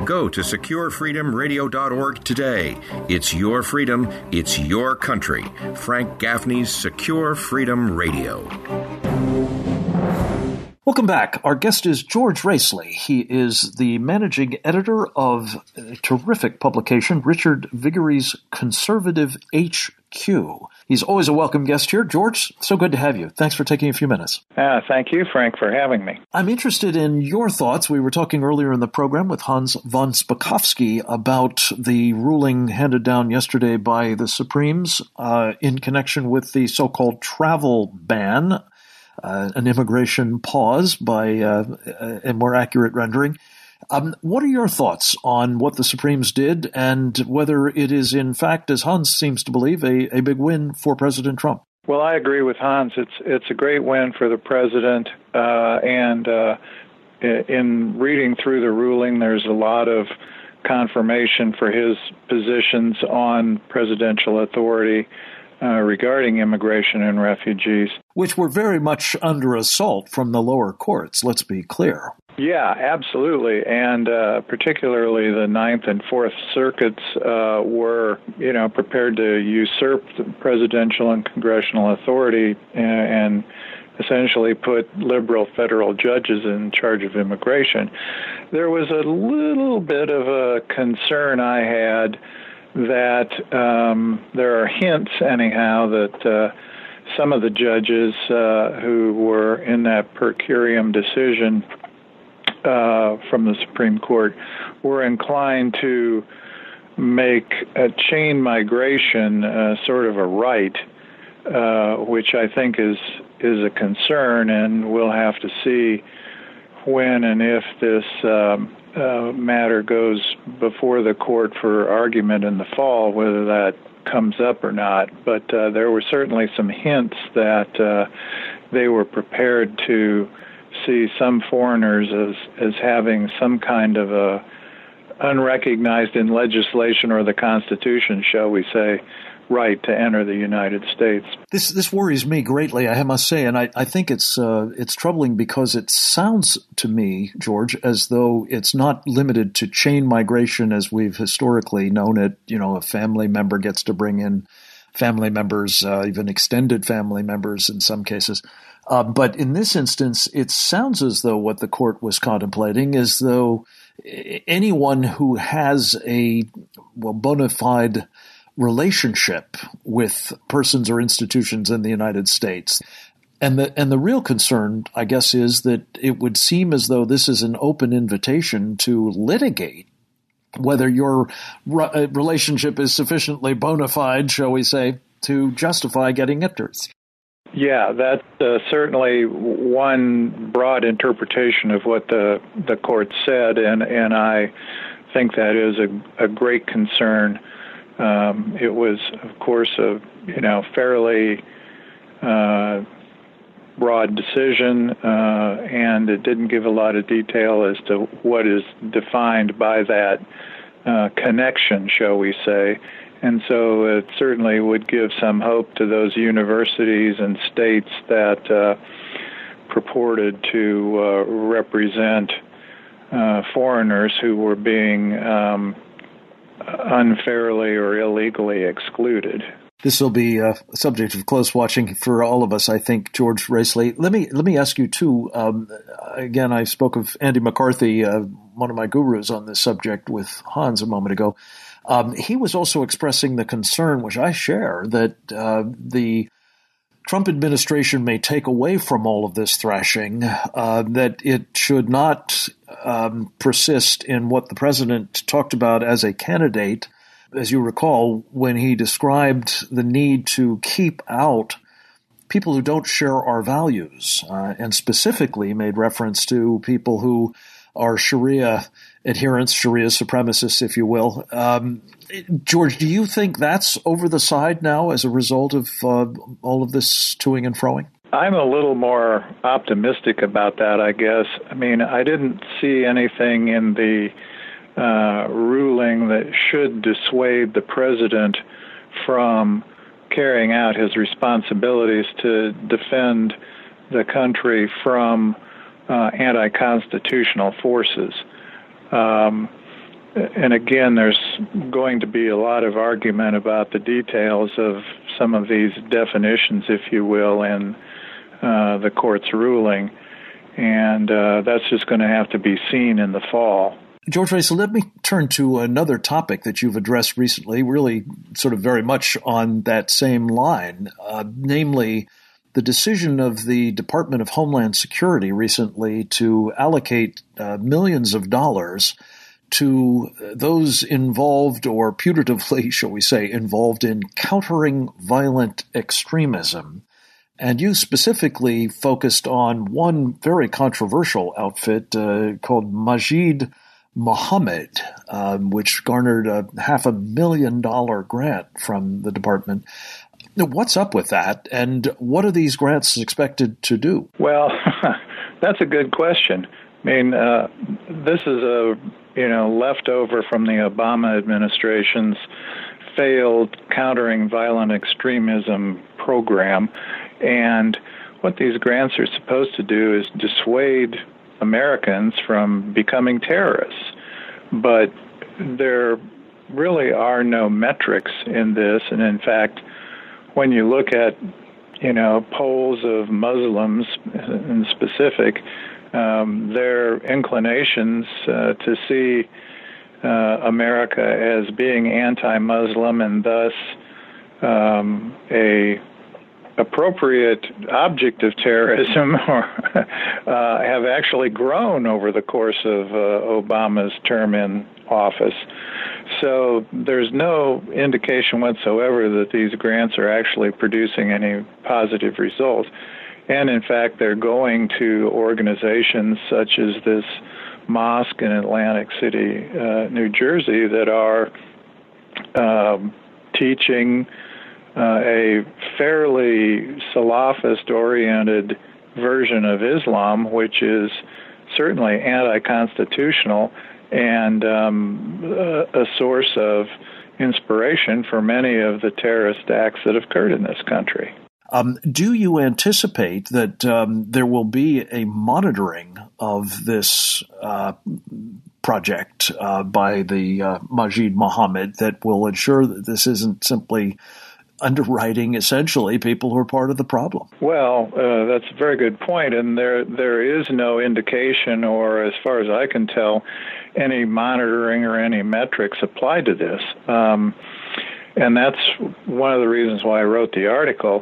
Go to securefreedomradio.org today. It's your freedom. It's your country. Frank Gaffney's Secure Freedom Radio. Welcome back. Our guest is George Raisley. He is the managing editor of a terrific publication, Richard Vigueries' Conservative HQ. He's always a welcome guest here. George, so good to have you. Thanks for taking a few minutes. Thank you, Frank, for having me. I'm interested in your thoughts. We were talking earlier in the program with Hans von Spakovsky about the ruling handed down yesterday by the Supremes in connection with the so-called travel ban, an immigration pause by a more accurate rendering. What are your thoughts on what the Supremes did and whether it is, in fact, as Hans seems to believe, a big win for President Trump? Well, I agree with Hans. It's a great win for the president. And in reading through the ruling, there's a lot of confirmation for his positions on presidential authority regarding immigration and refugees. Which were very much under assault from the lower courts, let's be clear. Yeah, absolutely. And particularly the Ninth and Fourth Circuits were, prepared to usurp the presidential and congressional authority and essentially put liberal federal judges in charge of immigration. There was a little bit of a concern I had that there are hints, anyhow, that some of the judges who were in that per curiam decision from the Supreme Court were inclined to make a chain migration sort of a right, which I think is a concern, and we'll have to see when and if this matter goes before the court for argument in the fall, whether that comes up or not. But there were certainly some hints that they were prepared to see some foreigners as having some kind of a unrecognized in legislation or the Constitution, shall we say, right to enter the United States. This worries me greatly, I must say, and I think it's troubling because it sounds to me, George, as though it's not limited to chain migration as we've historically known it. A family member gets to bring in family members, even extended family members in some cases. But in this instance, it sounds as though what the court was contemplating is though anyone who has a bona fide relationship with persons or institutions in the United States. And the real concern, I guess, is that it would seem as though this is an open invitation to litigate whether your relationship is sufficiently bona fide, shall we say, to justify getting entered. Yeah, that's certainly one broad interpretation of what the court said, and I think that is a great concern. It was, of course, a fairly broad decision, and it didn't give a lot of detail as to what is defined by that connection, shall we say. And so it certainly would give some hope to those universities and states that purported to represent foreigners who were being unfairly or illegally excluded. This will be a subject of close watching for all of us, I think, George Raisley. Let me ask you, too, again, I spoke of Andy McCarthy, one of my gurus on this subject with Hans a moment ago. He was also expressing the concern, which I share, that the Trump administration may take away from all of this thrashing, that it should not persist in what the president talked about as a candidate, as you recall, when he described the need to keep out people who don't share our values, and specifically made reference to people who are Sharia adherents, Sharia supremacists, if you will. George, do you think that's over the side now as a result of all of this toing and froing? I'm a little more optimistic about that, I guess. I mean, I didn't see anything in the ruling that should dissuade the president from carrying out his responsibilities to defend the country from anti-constitutional forces. And again, there's going to be a lot of argument about the details of some of these definitions, if you will, in the court's ruling. And that's just going to have to be seen in the fall. George Raisel, let me turn to another topic that you've addressed recently, really sort of very much on that same line, namely the decision of the Department of Homeland Security recently to allocate millions of dollars to those involved, or putatively, shall we say, involved in countering violent extremism. And you specifically focused on one very controversial outfit called Masjid Muhammad, which garnered a $500,000 grant from the department. What's up with that, and what are these grants expected to do? Well, that's a good question. I mean, this is a leftover from the Obama administration's failed countering violent extremism program, and what these grants are supposed to do is dissuade Americans from becoming terrorists. But there really are no metrics in this, and in fact, when you look at, polls of Muslims in specific, their inclinations to see America as being anti-Muslim and thus a appropriate object of terrorism have actually grown over the course of Obama's term in office. So there's no indication whatsoever that these grants are actually producing any positive results. And in fact, they're going to organizations such as this mosque in Atlantic City, New Jersey, that are teaching a fairly Salafist-oriented version of Islam, which is certainly anti-constitutional and a source of inspiration for many of the terrorist acts that have occurred in this country. Do you anticipate that there will be a monitoring of this project by the Masjid Muhammad that will ensure that this isn't simply underwriting, essentially, people who are part of the problem? Well, that's a very good point, and there is no indication, or as far as I can tell, any monitoring or any metrics applied to this. And that's one of the reasons why I wrote the article.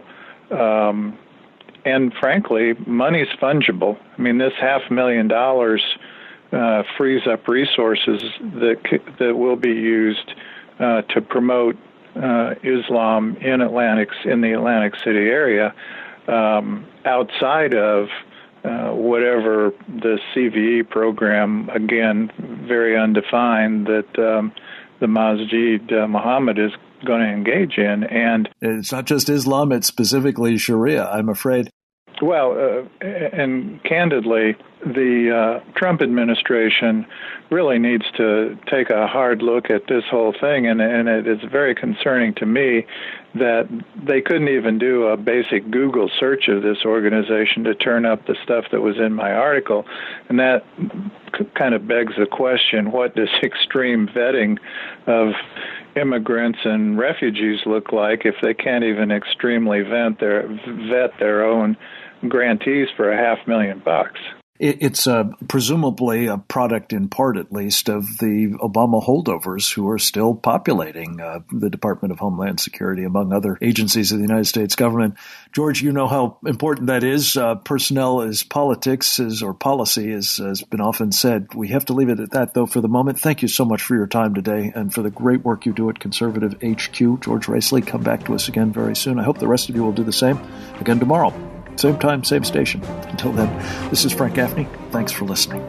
And frankly, money's fungible. I mean, this $500,000 frees up resources that will be used to promote Islam in the Atlantic City area, outside of whatever the CVE program, again, very undefined, that the Masjid Muhammad is going to engage in. And it's not just Islam, it's specifically Sharia, I'm afraid. Well, and candidly, the Trump administration really needs to take a hard look at this whole thing, and it is very concerning to me that they couldn't even do a basic Google search of this organization to turn up the stuff that was in my article, and that kind of begs the question, what does extreme vetting of immigrants and refugees look like if they can't even extremely vet their own grantees for $500,000? It's presumably a product, in part at least, of the Obama holdovers who are still populating the Department of Homeland Security, among other agencies of the United States government. George, you know how important that is. Personnel is politics, or policy, has been often said. We have to leave it at that, though, for the moment. Thank you so much for your time today and for the great work you do at Conservative HQ. George Raisel, come back to us again very soon. I hope the rest of you will do the same again tomorrow. Same time, same station. Until then, this is Frank Gaffney. Thanks for listening.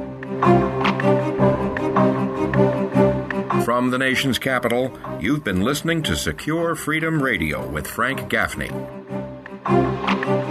From the nation's capital, you've been listening to Secure Freedom Radio with Frank Gaffney.